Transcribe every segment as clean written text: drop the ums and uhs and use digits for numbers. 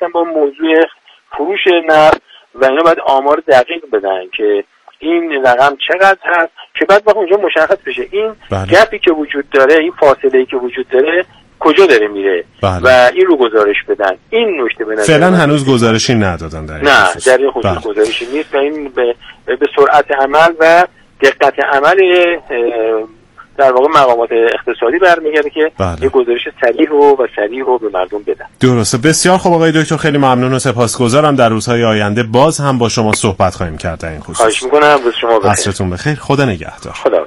هستن با موضوع فروش نفت و اینا باید آمار دقیق بدن که این رقم چقدر هست که بعد با اونجا مشخص بشه این گپی که وجود داره، این فاصله‌ای که وجود داره کجا داره میره و این رو گزارش بدن. این نکته به نظر فعلا هنوز گزارشی ندادن در این خصوص. نه در این خصوص گزارشی نیست و این به سرعت عمل و دقت عمل در واقع مقامات اقتصادی برمیگرده که یه گزارش صریح و به مردم بدن. درسته. بسیار خوب آقای دکتر، خیلی ممنون و سپاسگزارم. در روزهای آینده باز هم با شما صحبت خواهیم کرد در این خصوص. خواهش می‌کنم. روز شما بخیر. عصرتون بخیر. خدا نگهدار. خداحافظ.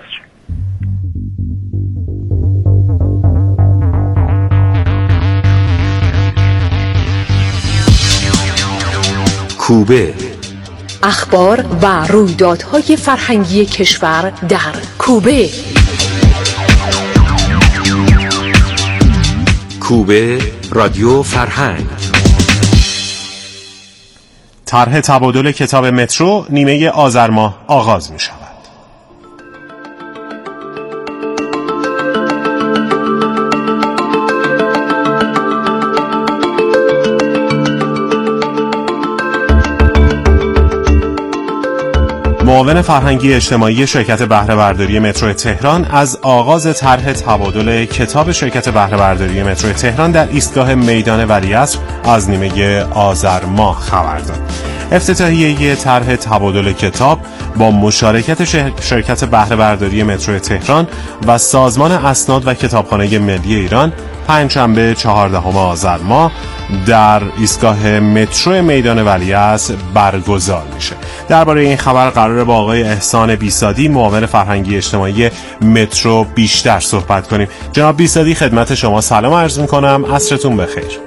کوبه، اخبار و رویدادهای فرهنگی کشور در کوبه. کوبه رادیو فرهنگ. طرح تبادل کتاب مترو نیمه آذر ماه آغاز می شود. معاون فرهنگی اجتماعی شرکت بهره برداری مترو تهران از آغاز طرح تبادل کتاب شرکت بهره برداری مترو تهران در ایستگاه میدان ولیعصر از نیمه آذر ماه خبر داد. افتتاحیه طرح تبادل کتاب با مشارکت شرکت بهره برداری مترو تهران و سازمان اسناد و کتابخانه ملی ایران پنجشنبه 14 آذر ماه در ایستگاه مترو میدان ولیعصر برگزار میشه. درباره این خبر قراره با آقای احسان بیسادی معاون فرهنگی اجتماعی مترو بیشتر صحبت کنیم. جناب بیسادی خدمت شما سلام عرض میکنم. عصرتون بخیر.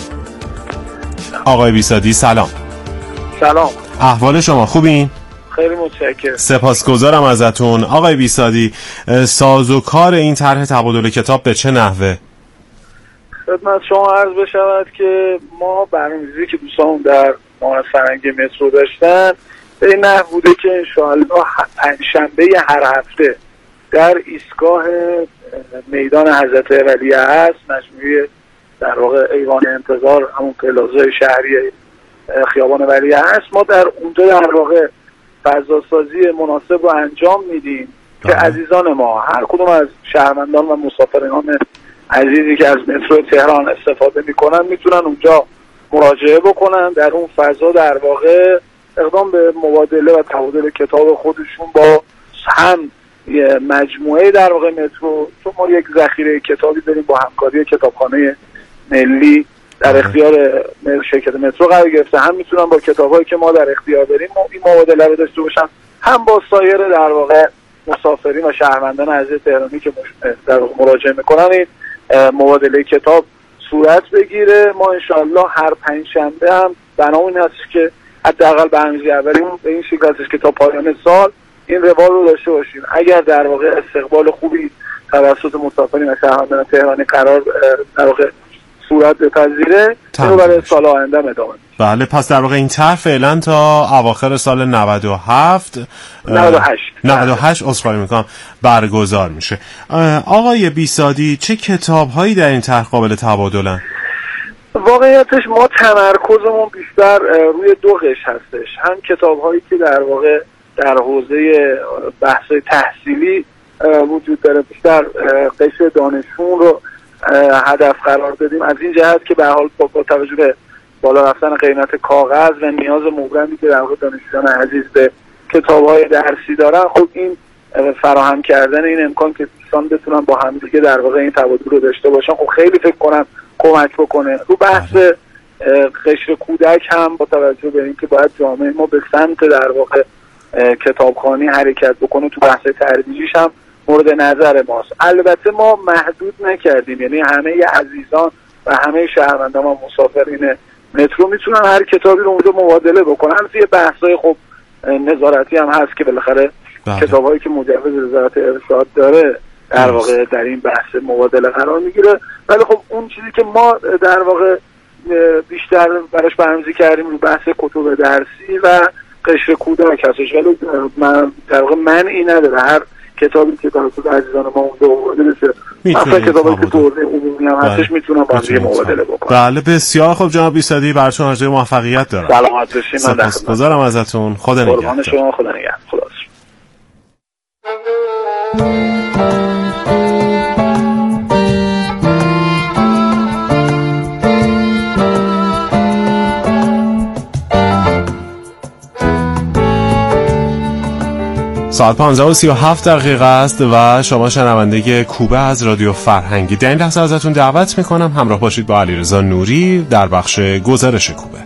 آقای بیسادی سلام. سلام. احوال شما خوبین؟ خیلی متشکرم. سپاسگزارم ازتون. آقای بیسادی، سازوکار این طرح تبادل کتاب به چه نحوه؟ خدمت شما عرض بشود که ما برنامه‌ریزی که دوستان در معاون فرهنگی مترو داشتن به این نحو بوده که انشاءالله پنجشنبه هر هفته در ایستگاه میدان حضرت ولیعصر مجموعه در واقع ایوان انتظار همون پلازای شهری خیابان ولیعصر ما در اونجا در واقع فضاسازی مناسب رو انجام میدیم که عزیزان ما هر کدوم از شهروندان و مسافران عزیزی که از مترو تهران استفاده میکنن میتونن اونجا مراجعه بکنن، در اون فضا در واقع اقدام به مبادله و تبادل کتاب خودشون با هم مجموعه در واقع مترو، چون ما یک ذخیره کتابی داریم با همکاری کتابخانه ملی در اختیار شرکت مترو قرار گرفته، هم میتونن با کتابایی که ما در اختیار داریم این مبادله رو داشته باشن، هم با سایر در واقع مسافرین و شهروندان عزیز تهرانی که در واقع مراجعه میکنن این مبادله کتاب صورت بگیره. ما انشاءالله هر پنجشنبه هم برنامه این هست که حداقل برنامه‌ریزی اولیمون به این شکل هستش که تا پایان سال این روال رو داشته باشیم. اگر در واقع استقبال خوبی توسط مسافرین و شهروندان تهرانی قرار در واقع صورت بپذیره اینو برای سال آینده ادامه بدیم. بله، پس در واقع این طرح فعلا تا اواخر سال 98 عذرخواهی میکنم برگزار میشه. آقای بیسادی، چه کتاب‌هایی در این طرح قابل تبادلن؟ واقعیتش ما تمرکزمون بیشتر روی دو قش هستش، هم کتاب‌هایی که در واقع در حوزه بحث تحصیلی وجود داره، بیشتر قش دانشجویان رو هدف قرار دادیم از این جهت که به حال با توجه به بالا رفتن قیمت کاغذ و نیاز مبرمی که در واقع دانشجویان عزیز به کتاب‌های درسی دارن، خب این فراهم کردن این امکان که دوستان بتونن با هم دیگه در واقع این تبادل رو داشته باشن خب خیلی فکر کنم کمک بکنه. رو بحث قشر کودک هم با توجه به اینکه باید جامعه ما به سمت در واقع کتابخوانی حرکت بکنه تو بحث ترویجش هم مورد نظر ماست. البته ما محدود نکردیم، یعنی همه عزیزان و همه شهروندان و مسافرین مترو میتونن هر کتابی رو اونجا مبادله بکنن. یه بحثای خب نظارتی هم هست که بالاخره کتابایی که مجوز وزارت ارشاد داره در واقع در این بحث مبادله قرار میگیره، ولی خب اون چیزی که ما در واقع بیشتر براش برنامه‌ریزی کردیم رو بحث کتب درسی و قشر کودک هستش، ولی من در واقع منعی نداره هر کتابی که توسط عزیزان ما اونجا آورده بشه مثلا کتابی که توضیح عمومی هم هستش میتونم با هم مبادله بکنم. بله بسیار خوب جناب بیسادی، براتون آرزوی موفقیت دارم. سلامت باشین. سپاسگزارم ازتون. خدا نگهدار. قربان شما. خدا نگهدار. خدا. ساعت 15:37 است و شما شنونده کوبه از رادیو فرهنگی. در این لحظه ازتون دعوت میکنم همراه باشید با علیرضا نوری در بخش گزارش کوبه.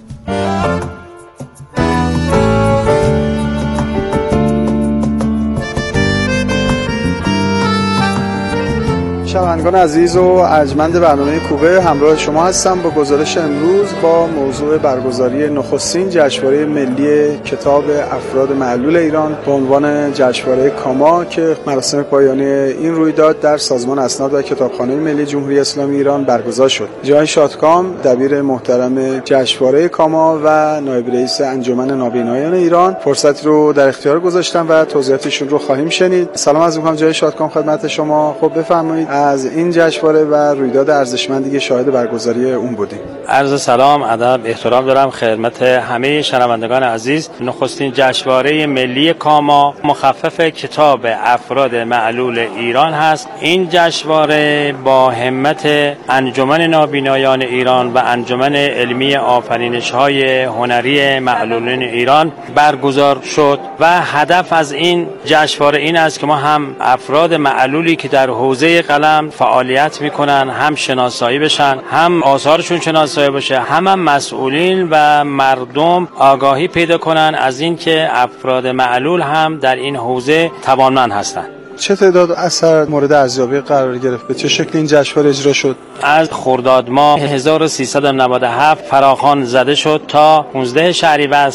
شنوندگان عزیز و ارجمند برنامه کوبه، همراه شما هستم با گزارش امروز با موضوع برگزاری نخستین جشنواره ملی کتاب افراد معلول ایران به عنوان جشنواره کاما که مراسم پایانی این رویداد در سازمان اسناد و کتابخانه ملی جمهوری اسلامی ایران برگزار شد. جای شادکام دبیر محترم جشنواره کاما و نایب رئیس انجمن نابینایان ایران فرصتی رو در اختیار گذاشتن و توضیحاتشون رو خواهیم شنید. سلام عرض می‌کنم جای شادکام خدمت شما. خب بفرمایید از این جشنواره و رویداد ارزشمندی که شاهد برگزاری اون بودیم. عرض سلام، ادب، احترام دارم خدمت همه شنوندگان عزیز. نخستین جشنواره ملی کاما مخفف کتاب افراد معلول ایران هست. این جشنواره با همت انجمن نابینایان ایران و انجمن علمی آفرینش‌های هنری معلولین ایران برگزار شد و هدف از این جشنواره این است که ما هم افراد معلولی که در حوزه قلم فعالیت میکنن هم شناسایی بشن، هم آثارشون شناسایی بشه، هم مسئولین و مردم آگاهی پیدا کنن از این که افراد معلول هم در این حوزه توانمند هستند. چه تعداد اثر مورد ارزیابی قرار گرفت؟ به چه شکل این جشنواره اجرا شد؟ از خرداد ماه 1397 فراخوان زده شد تا 15 شهریور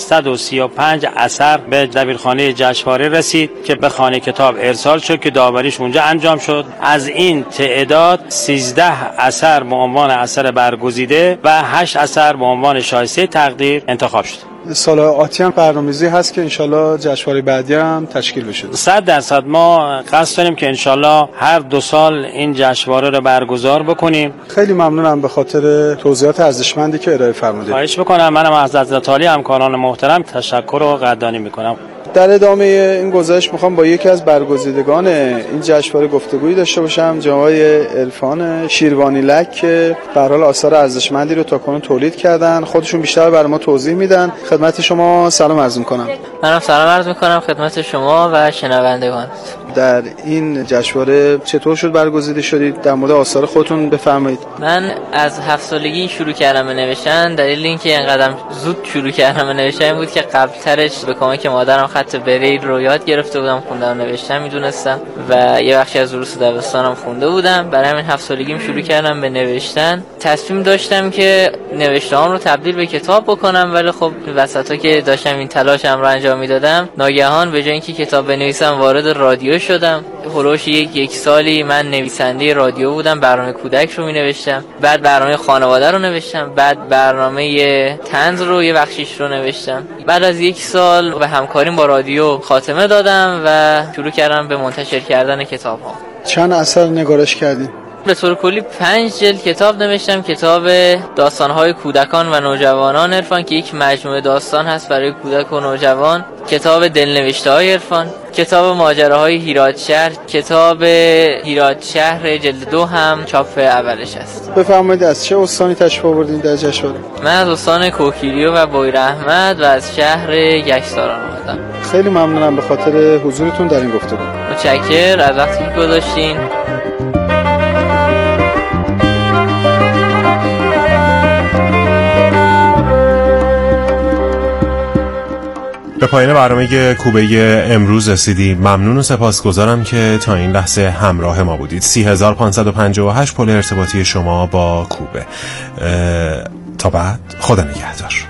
135 اثر به دبیرخانه جشنواره رسید که به خانه کتاب ارسال شد که داوریش اونجا انجام شد. از این تعداد 13 اثر به عنوان اثر برگزیده و 8 اثر به عنوان شایسته تقدیر انتخاب شد. سال آتی هم برنامه‌ریزی هست که انشالله جشنواره بعدی هم تشکیل بشه. 100% ما قصد داریم که انشالله هر 2 سال این جشنواره رو برگزار بکنیم. خیلی ممنونم به خاطر توضیحات ارزشمندی که ارائه فرمودید. خواهش میکنم. منم از حضرت عالی همکاران محترم تشکر و قدردانی میکنم. در ادامه این گزارش میخوام با یکی از برگزیدگان این جشنواره گفتگویی داشته باشم، جناب عرفان شیروانی لک که به هر حال آثار ارزشمندی رو تاکنون تولید کردن. خودشون بیشتر برای ما توضیح میدن. خدمت شما سلام عرض میکنم. منم سلام عرض میکنم خدمت شما و شنوندگان. در این جشنواره چطور شد برگزیده شدید؟ در مورد آثار خودتون بفرمایید. من از 7 سالگی شروع کردم به نوشتن. دلیل اینکه اینقدر زود شروع کردم به نوشتن بود که قبلترش به کمک مادرم خط بریل رو یاد گرفته بودم، خوندن و نوشتن میدونستم و یه بخشی از دروس دبستانم خونده بودم. برای همین 7 سالگیم شروع کردم به نوشتن. تصمیم داشتم که نوشته‌هام رو تبدیل به کتاب بکنم، ولی خب وسطا که داشتم این تلاشم رو انجام میدادم ناگهان به جای اینکه کتاب بنویسم وارد رادیو شدم. هولوش یک سالی من نویسنده رادیو بودم، برنامه کودک رو می‌نوشتم، بعد برنامه خانواده رو نوشتم، بعد برنامه طنز رو یه بخشیش رو نوشتم. بعد از 1 سال به همکاریم با رادیو خاتمه دادم و شروع کردم به منتشر کردن کتاب‌ها. چند اثر نگارش کردین؟ به طور کلی 5 جلد کتاب نوشتم. کتاب داستان‌های کودکان و نوجوانان عرفان که یک مجموعه داستان هست برای کودک و نوجوان، کتاب دلنوشته‌های عرفان، کتاب ماجراهای هیرادشهر، کتاب هیرادشهر جلد 2 هم چاپ اولش است. بفرمایید از چه استانی تشریف آوردین در جشنواره؟ من از استان کوکیلیو و بویراحمد و از شهر یکساران اومدم. خیلی ممنونم به خاطر حضورتون در این گفتگو. متشکرم از وقتی که گذاشتین. به پایان برنامه کوبه امروز رسیدیم. ممنون و سپاسگزارم که تا این لحظه همراه ما بودید. 3558 پل ارتباطی شما با کوبه. تا بعد، خدا نگهدار.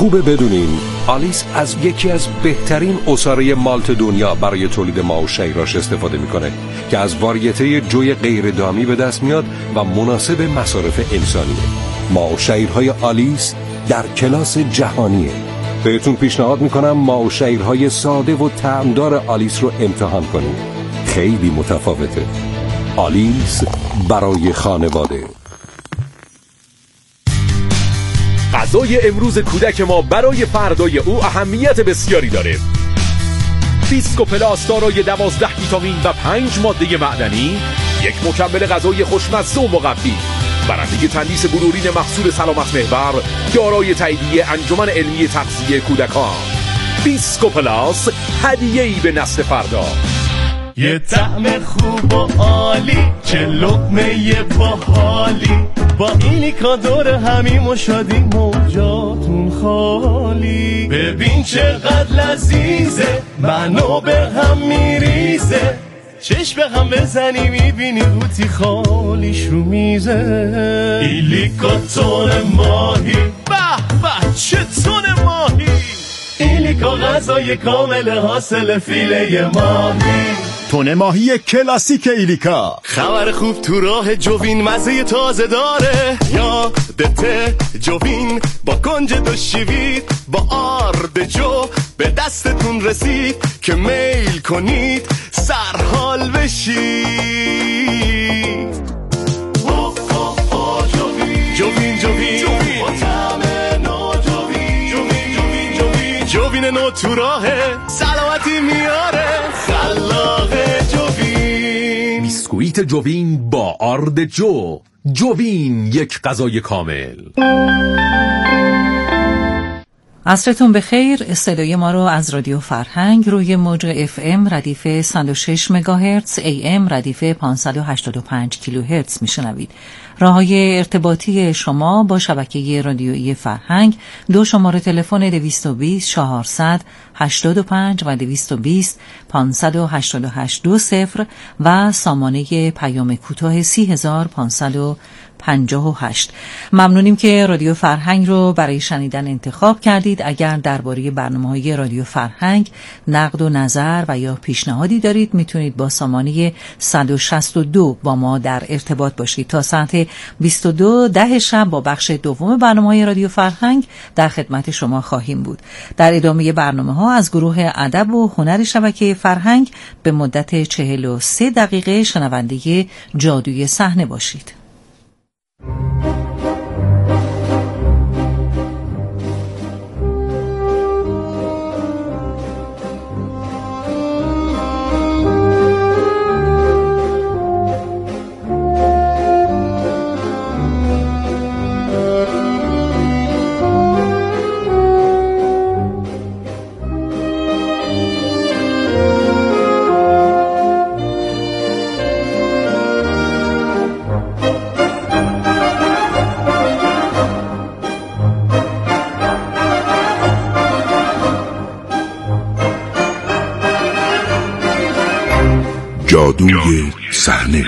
خوبه بدونین آلیس از یکی از بهترین عصاره مالت دنیا برای تولید ماو شیراش استفاده میکنه که از واریته جوی غیر دامی به دست میاد و مناسب مصارف انسانیه. ماو شیرهای آلیس در کلاس جهانیه. بهتون پیشنهاد میکنم ماو شیرهای ساده و طعمدار آلیس رو امتحان کنید. خیلی متفاوته. آلیس برای خانواده. غذای امروز کودک ما برای فردای او اهمیت بسیاری داره. بیسکو پلاس دارای 12 ویتامین و 5 ماده معدنی، یک مکمل غذایی خوشمزه و مقوی، برنده تندیس بلورین محصول سلامت محور، دارای تاییدیه انجمن علمی تغذیه کودکان. بیسکو پلاس، هدیه‌ای به نسل فردا. یه طعم خوب و عالی، چه لقمه باحالی، با ایلیکا دور همیم و شادیم و جاتون خالی. ببین چقدر لذیذه، منو به هم میریزه، چشم به هم بزنی میبینی قوطی خالیش رو میزه. ایلیکا تون ماهی، به به چه تون ماهی، ایلیکا غذای کامل حاصل فیله ماهی. تون ماهی کلاسیک ایلیکا. خبر خوب تو راه جوین مزه تازه داره، یادته جوین با کنج دو شیوید، با آرد جو به دستتون رسید که میل کنید سرحال بشید. جوین جوین با طعم نو، جوین نو تو راهه، سلامتی میاره، خلاقه جوین. بیسکویت جوین با آرد جو. جوین، یک غذای کامل. عصرتون بخیر. استدیوی ما رو از رادیو فرهنگ روی موج FM ردیف 106 مگاهرتز، AM ردیف 585 کیلوهرتز میشنوید. راههای ارتباطی شما با شبکه رادیویی فرهنگ: 2 شماره تلفن 220 400 85 و 220 588 20 و سامانه پیام کوتاه 30558. ممنونیم که رادیو فرهنگ رو برای شنیدن انتخاب کردید. اگر درباره برنامه‌های رادیو فرهنگ نقد و نظر و یا پیشنهادی دارید، میتونید با سامانه 162 با ما در ارتباط باشید. تا ساعت 22:10 شب با بخش دوم برنامه‌های رادیو فرهنگ در خدمت شما خواهیم بود. در ادامه برنامه‌ها از گروه ادب و هنر شبکه فرهنگ به مدت 43 دقیقه شنونده جادوی صحنه باشید. جادوی صحنه.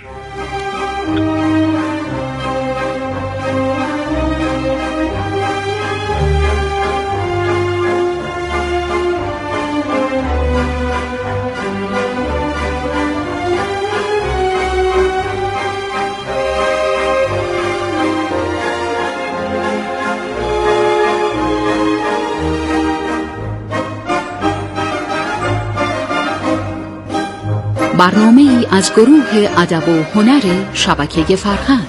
برنامه‌ای از گروه ادب و هنر شبکه فرهنگ.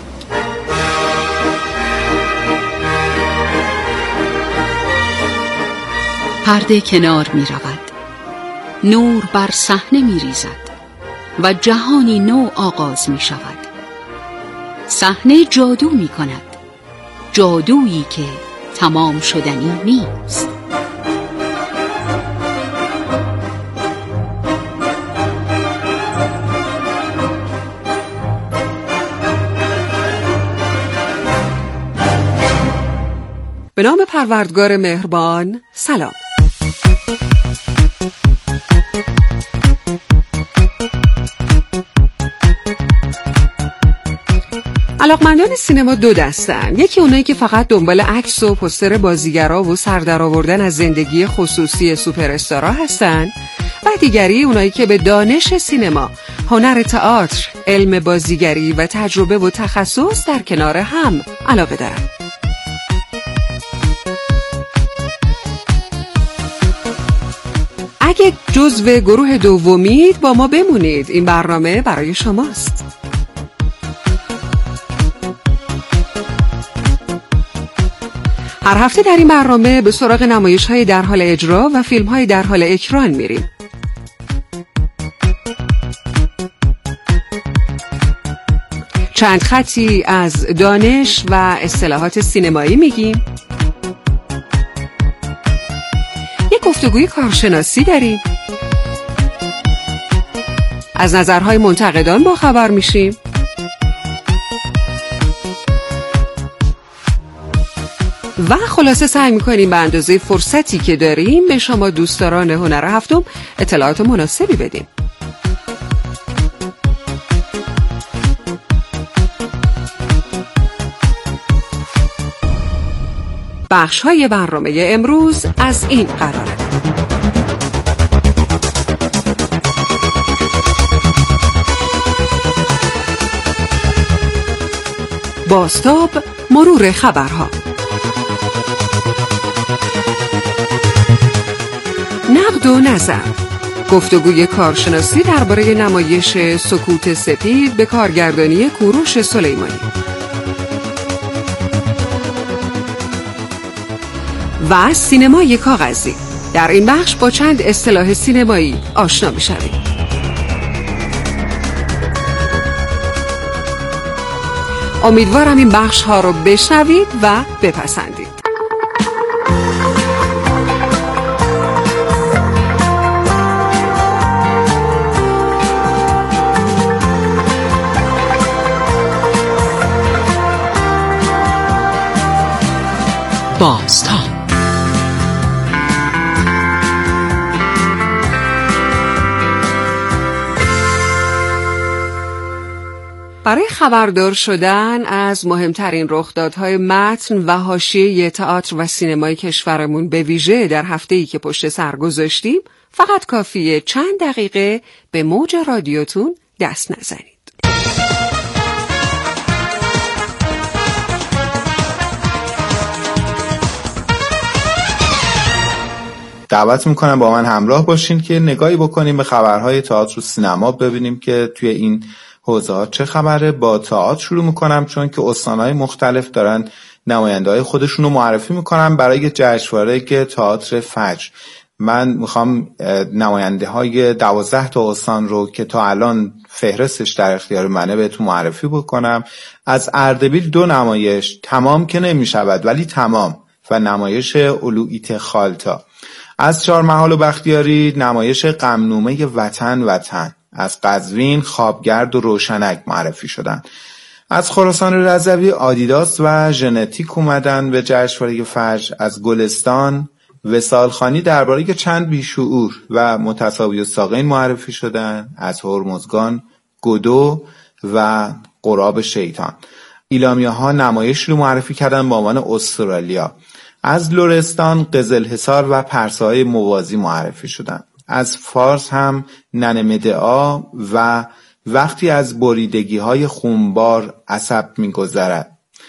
پرده کنار می رود، نور بر صحنه می ریزد و جهانی نو آغاز می شود. صحنه جادو می کند، جادویی که تمام شدنی نیست. به نام پروردگار مهربان. سلام. علاقمندان سینما دو دستن. یکی اونایی که فقط دنبال عکس و پوستر بازیگرا و سر در آوردن از زندگی خصوصی سوپر استارا هستن و دیگری اونایی که به دانش سینما، هنر تئاتر، علم بازیگری و تجربه و تخصص در کنار هم علاقه دارن. اگه جزو گروه دومید با ما بمونید، این برنامه برای شماست. هر هفته در این برنامه به سراغ نمایش‌های در حال اجرا و فیلم‌های در حال اکران میریم. چند خطی از دانش و اصطلاحات سینمایی میگیم. یک گفتگوی کارشناسی داریم. از نظرهای منتقدان با خبر میشیم. و خلاصه سعی میکنیم به اندازه فرصتی که داریم به شما دوستداران هنر هفتم اطلاعات مناسبی بدیم. بخش‌های برنامه امروز از این قراره: بازتاب، مرور خبرها، نقد و نظر، گفتگوی کارشناسی درباره نمایش سکوت سپید به کارگردانی کوروش سلیمانی و سینمای کاغذی. در این بخش با چند اصطلاح سینمایی آشنا می‌شوید. امیدوارم این بخش ها رو بشنوید و بپسندید. بازتاب. برای خبردار شدن از مهمترین رخدادهای متن و حاشیه تئاتر و سینمای کشورمون به ویژه در هفته‌ای که پشت سر گذاشتیم، فقط کافیه چند دقیقه به موج رادیوتون دست نزنید. دعوت میکنم با من همراه باشین که نگاهی بکنیم به خبرهای تئاتر و سینما، ببینیم که توی این حوزه ها چه خبره. با تئاتر شروع میکنم چون که استانهای مختلف دارن نماینده‌های خودشون رو معرفی میکنن برای جشنواره که تئاتر فجر. من میخوام نماینده های 12 تا استان رو که تا الان فهرستش در اختیار منه بهتون معرفی بکنم. از اردبیل 2 نمایش تمام که نمیشود ولی تمام و نمایش علویت خالتا. از چهارمحال و بختیاری نمایش غمنامه وطن. از قزوین خوابگرد و روشنک معرفی شدن. از خراسان رضوی آدیداس و ژنتیک اومدن به جشنواره فجر. از گلستان وصالخانی درباره چند بیشعور و متساوی الساقین معرفی شدن. از هرمزگان گودو و قراب شیطان. ایلامیاها نمایش رو معرفی کردن با عنوان استرالیا. از لرستان قزلحصار و پرسه‌های موازی معرفی شدن. از فارس هم ننمدعا و وقتی از بریدگی‌های خونبار عصب می‌گذرد.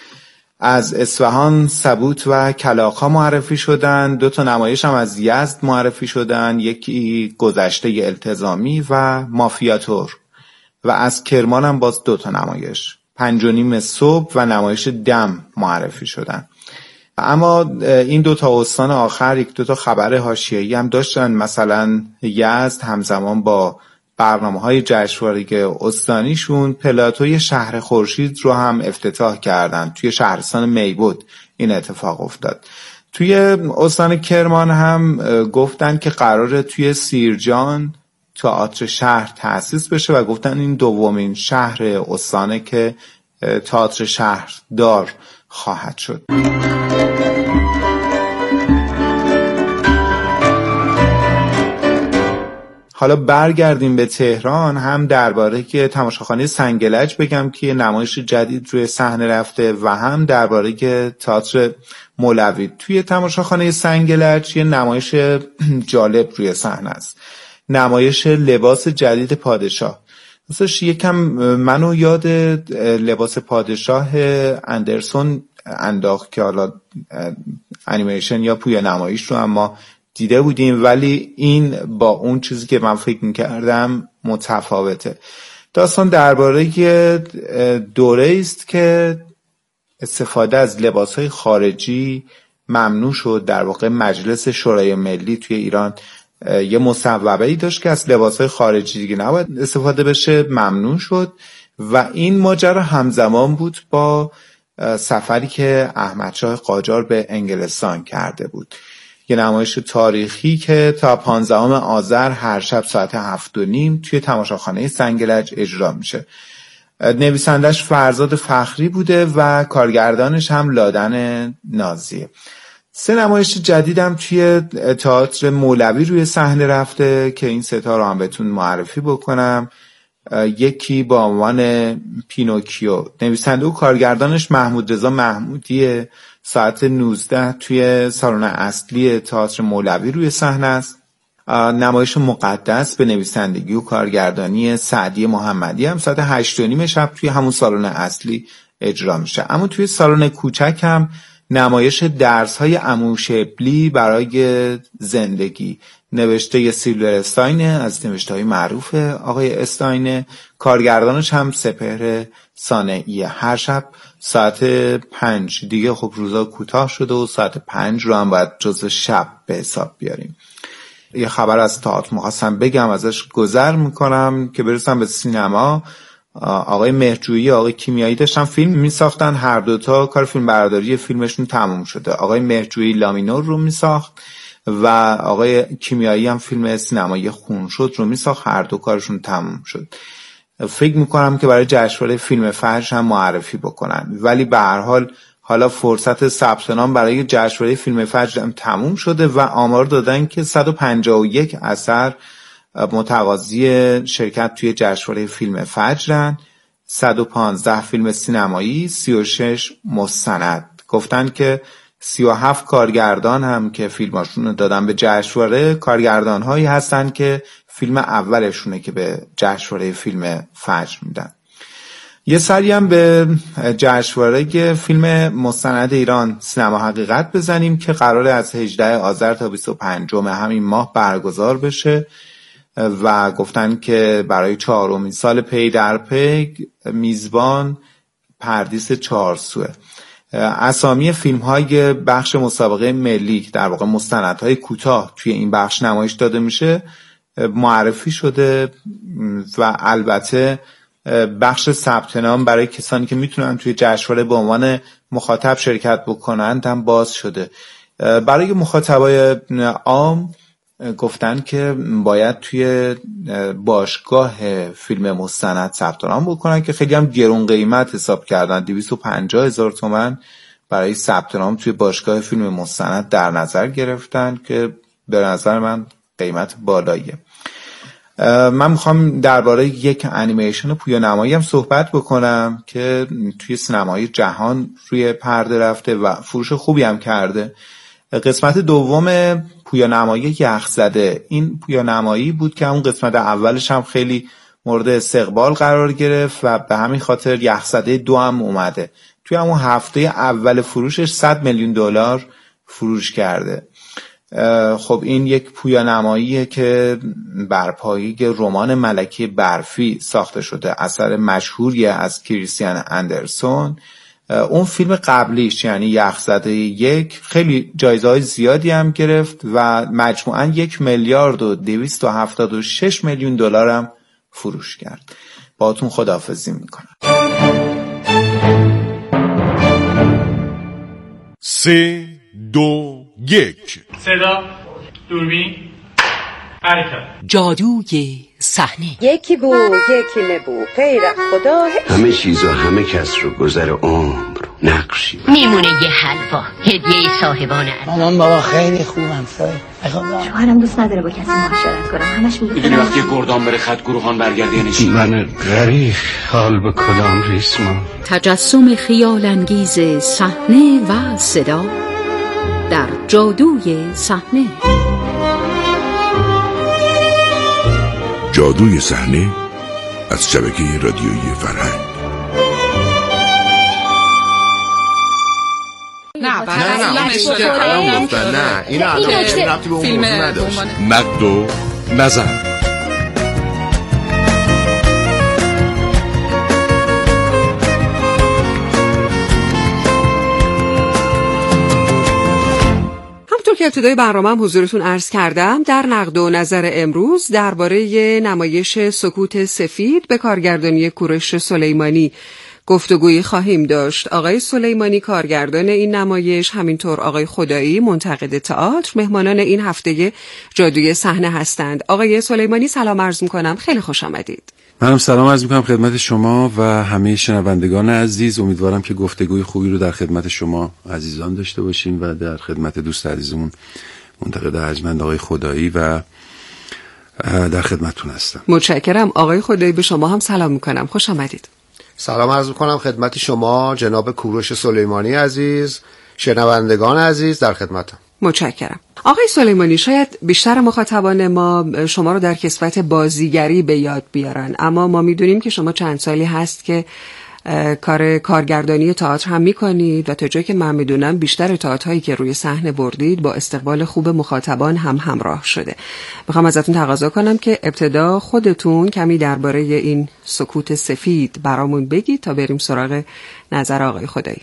از اصفهان سبوت و کلاغ‌ها معرفی شدن. 2 تا نمایش هم از یزد معرفی شدن، یکی گذشته التزامی و مافیاتور. و از کرمان هم باز 2 تا نمایش 5:30 صبح و نمایش دم معرفی شدن. اما این 2 تا استان آخر 1-2 تا خبر حاشیه‌ای هم داشتن. مثلا یزد همزمان با برنامه‌های جشنواره استانیشون پلاتوی شهر خورشید رو هم افتتاح کردن. توی شهرستان میبود این اتفاق افتاد. توی استان کرمان هم گفتن که قراره توی سیرجان تئاتر شهر تأسیس بشه و گفتن این دومین شهر استانه که تئاتر شهر دار خواهد شد. حالا برگردیم به تهران، هم درباره که تماشاخانه سنگلج بگم که نمایش جدید روی صحنه رفته و هم درباره که تئاتر مولوی. توی تماشاخانه سنگلج یه نمایش جالب روی صحنه است، نمایش لباس جدید پادشاه. راستش یکم منو یاد لباس پادشاه اندرسون انداخت که حالا انیمیشن یا پویا نمایش رو اما دیده بودیم، ولی این با اون چیزی که من فکر میکردم متفاوته. داستان درباره دوره است که استفاده از لباسهای خارجی ممنوع شد. در واقع مجلس شورای ملی توی ایران یه مصوبه‌ای داشت که از لباسهای خارجی دیگه نباید استفاده بشه، ممنوع شد و این ماجرا همزمان بود با سفری که احمدشاه قاجار به انگلستان کرده بود. یه نمایش تاریخی که تا 15 آذر هر شب ساعت 7:30 توی تماشاخانه سنگلج اجرا میشه. نویسندش فرزاد فخری بوده و کارگردانش هم لادن نازیه. 3 نمایش جدیدم توی تئاتر مولوی روی صحنه رفته که این 3 تا رو هم بهتون معرفی بکنم. یکی با عنوان پینوکیو، نویسنده و کارگردانش محمود رضا محمودیه، ساعت 19 توی سالن اصلی تئاتر مولوی روی صحنه است. نمایش مقدس به نویسندگی و کارگردانی سعدی محمدی هم ساعت 8:30 شب توی همون سالن اصلی اجرا میشه. اما توی سالن کوچک هم نمایش درس‌های عمو شبلی برای زندگی، نوشته سیلور استاینه، از نوشته‌های معروف آقای استاینه. کارگردانش هم سپهر صانعیه. هر شب ساعت 5 دیگه. خب روزا کوتاه شده و ساعت 5 رو هم باید جزء شب به حساب بیاریم. یه خبر از تئاتر می‌خواستم بگم، ازش گذر میکنم که برسم به سینما. آقای مهرجویی، آقای کیمیایی داشتن فیلم میساختن، هر دوتا کار فیلم برداری فیلمشون تموم شده. آقای مهرجویی لامینور رو میساخت و آقای کیمیایی هم فیلم سینمایی خون شد رو میساخت، هر دو کارشون تموم شد. فکر میکنم که برای جشنواره فیلم فجر هم معرفی بکنن، ولی به هر حال حالا فرصت ثبت نام برای جشنواره فیلم فجر هم تموم شده و آمار دادن که 151 اثر متقاضی شرکت توی جشنواره فیلم فجرن، 115 فیلم سینمایی، 36 مستند. گفتن که 37 کارگردان هم که فیلماشون رو دادن به جشنواره، کارگردان هایی هستن که فیلم اولشونه که به جشنواره فیلم فجر میدن. یه سری هم به جشنواره فیلم مستند ایران سینما حقیقت بزنیم که قراره از 18 آذر تا 25 همین ماه برگزار بشه و گفتن که برای 4مین سال پی در پی میزبان پردیس چارسوه. اسامی فیلم های بخش مسابقه ملی، در واقع مستندهای کوتاه توی این بخش نمایش داده میشه، معرفی شده و البته بخش ثبت نام برای کسانی که میتونن توی جشنواره به عنوان مخاطب شرکت بکنند هم باز شده. برای مخاطبای عام گفتن که باید توی باشگاه فیلم مستند ثبت نام بکنن که خیلی هم گرون قیمت حساب کردن، 250,000 تومان برای ثبت نام توی باشگاه فیلم مستند در نظر گرفتن که به نظر من قیمت بالاییه. من میخوام درباره یک انیمیشن پویا نمایی هم صحبت بکنم که توی سینمای جهان روی پرده رفته و فروش خوبی هم کرده. قسمت دوم پویا نمایی یخزده، این پویا نمایی بود که اون قسمت اولش هم خیلی مورد استقبال قرار گرفت و به همین خاطر یخزده 2 هم اومده. توی همون هفته اول فروشش 100 میلیون دلار فروش کرده. خب این یک پویا نماییه که بر پایه رمان ملکه برفی ساخته شده، اثر مشهوریه از کریستیان اندرسون. اون فیلم قبلیش یعنی یخزده 1 خیلی جایزه‌های زیادی هم گرفت و مجموعاً 1,276 میلیون دلار هم فروش کرد. باهاتون خداحافظی میکنم. 3 2 1 صدا، دوربین، حرکت. جادوی صحنه. یکی بو یکی نبو غیر خدا، همه چیز و همه کس رو گذر عمر نقشی میمونه یه حلوا هدیه صاحبانه. مامان بابا خیلی خوبم سایه. شوهرم دوست نداره با کسی معاشرت کنم، همش میدونی وقتی گردان بره خط گروهان برگرده یعنی چی؟ من غریق حال به کدام ریسمان. تجسم خیال انگیز صحنه و صدا در جادوی صحنه. جادوی صحنه از شبکه رادیویی فرهنگ. نه این ربطی به اون موضوع نداشت. نقد و نظر. همونطور که ابتدای برنامه‌ام حضورتون عرض کردم، در نقد و نظر امروز درباره نمایش سکوت سفید به کارگردانی کوروش سلیمانی گفتگویی خواهیم داشت. آقای سلیمانی کارگردان این نمایش، همینطور آقای خدایی منتقد تئاتر، مهمانان این هفته جادوی صحنه هستند. آقای سلیمانی سلام عرض می‌کنم، خیلی خوش آمدید. منم سلام عرض می‌کنم خدمت شما و همه شنوندگان عزیز. امیدوارم که گفتگوی خوبی رو در خدمت شما عزیزان داشته باشیم و در خدمت دوست عزیزمون منتقد ارجمند آقای خدایی و در خدمتتون هستم. متشکرم. آقای خدایی به شما هم سلام می‌کنم، خوش آمدید. سلام عرض می‌کنم خدمت شما جناب کوروش سلیمانی عزیز، شنوندگان عزیز، در خدمتم. متشکرم. آقای سلیمانی، شاید بیشتر مخاطبان ما شما رو در کسوت بازیگری به یاد بیارن، اما ما میدونیم که شما چند سالی هست که کار کارگردانی تئاتر هم میکنید و تا جایی که من میدونم بیشتر تئاترهایی که روی صحنه بردید با استقبال خوب مخاطبان هم همراه شده. میخوام ازتون تقاضا کنم که ابتدا خودتون کمی درباره این سکوت سفید برامون بگید تا بریم سراغ نظر آقای خدایی.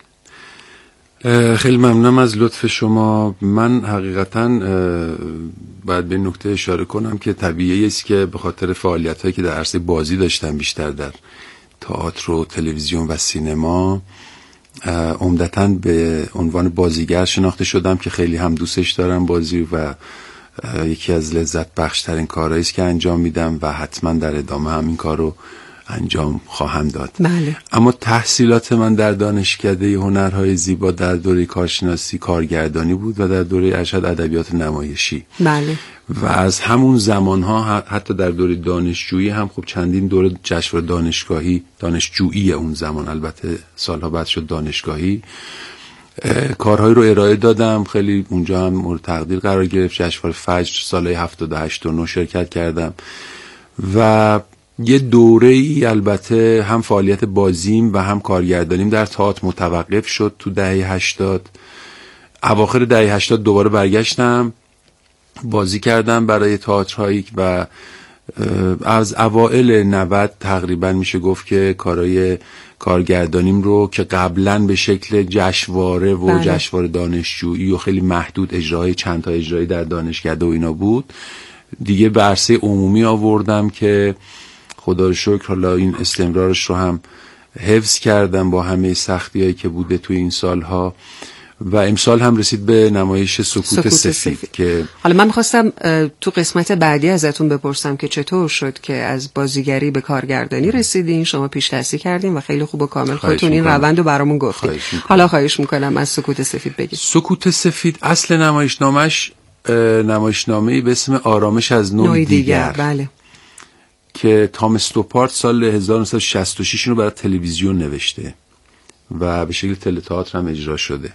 خیلی ممنونم از لطف شما. من حقیقتاً باید به نکته اشاره کنم که طبیعی است که به خاطر فعالیت‌هایی که در عرصه بازی داشتم بیشتر در تئاتر و تلویزیون و سینما، عمدتاً به عنوان بازیگر شناخته شدم که خیلی هم دوستش دارم بازی و یکی از لذت بخشترین کارهایی است که انجام میدم و حتما در ادامه هم این کار رو انجام خواهم داد. بله. اما تحصیلات من در دانشکده هنرهای زیبا در دوره کارشناسی کارگردانی بود و در دوره ارشد ادبیات نمایشی. بله. و از همون زمانها حتی در دوره دانشجویی هم خب چندین دوره جشنواره دانشجویی اون زمان، البته سالها بعد شد دانشگاهی، کارهایی رو ارائه دادم. خیلی اونجا هم مورد تقدیر قرار گرفت. جشنواره فجر سالهای 78 و 9 شرکت کردم و یه دوره‌ای البته هم فعالیت بازیم و هم کارگردانیم در تئاتر متوقف شد تو دهه 80. اواخر دهه 80 دوباره برگشتم، بازی کردم برای تئاترهایی و از اوائل 90 تقریبا میشه گفت که کارهای کارگردانیم رو که قبلا به شکل جشنواره و جشنواره دانشجویی و خیلی محدود اجراهای چند تا اجرایی در دانشکده و اینا بود، دیگه به عرصه عمومی آوردم که خدا رو شکر حالا این استمرارش رو هم حفظ کردم با همه سختی‌هایی که بوده توی این سالها و امسال هم رسید به نمایش سکوت سفید که حالا من می‌خواستم تو قسمت بعدی ازتون بپرسم که چطور شد که از بازیگری به کارگردانی رسیدین، شما پیش دستی کردین و خیلی خوب و کامل خودتون این روند رو برامون گفتید. حالا خواهش می‌کنم از سکوت سفید بگید. سکوت سفید اصل نمایشنامه‌اش نمایشنامه‌ای به اسم آرامش از نوعی دیگر. بله. که تام استوپارت سال 1966 رو برای تلویزیون نوشته و به شکل تئاتر هم اجرا شده.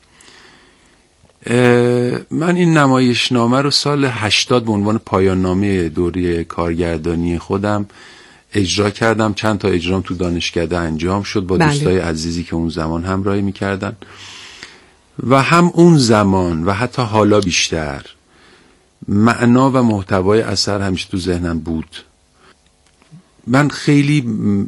من این نمایشنامه رو سال 80 به عنوان پایان نامه دوره کارگردانی خودم اجرا کردم. چند تا اجرام تو دانشکده انجام شد با دوستای عزیزی که اون زمان همراهی میکردن و هم اون زمان و حتی حالا بیشتر معنا و محتوای اثر همیشه تو ذهنم بود. من خیلی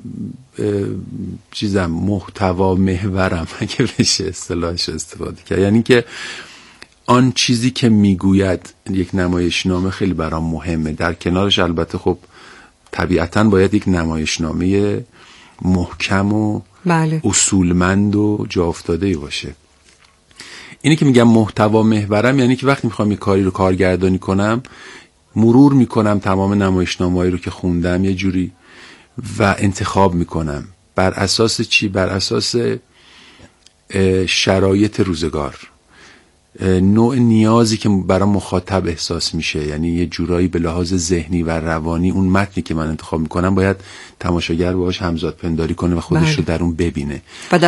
محتوا محورم اگه بشه اصطلاحش استفاده کرد، یعنی که آن چیزی که میگوید یک نمایشنامه خیلی برام مهمه. در کنارش البته خب طبیعتاً باید یک نمایشنامه محکم و اصولمند و جا افتاده‌ای باشه. اینی که میگم محتوا محورم یعنی که وقتی میخوام یک کاری رو کارگردانی کنم مرور میکنم تمام نمایشنامه‌هایی رو که خوندم یه جوری و انتخاب میکنم. بر اساس چی؟ بر اساس شرایط روزگار، نوع نیازی که برای مخاطب احساس میشه، یعنی یه جورایی به لحاظ ذهنی و روانی اون متنی که من انتخاب میکنم باید تماشاگر باهاش همزاد پنداری کنه و خودش رو در اون ببینه.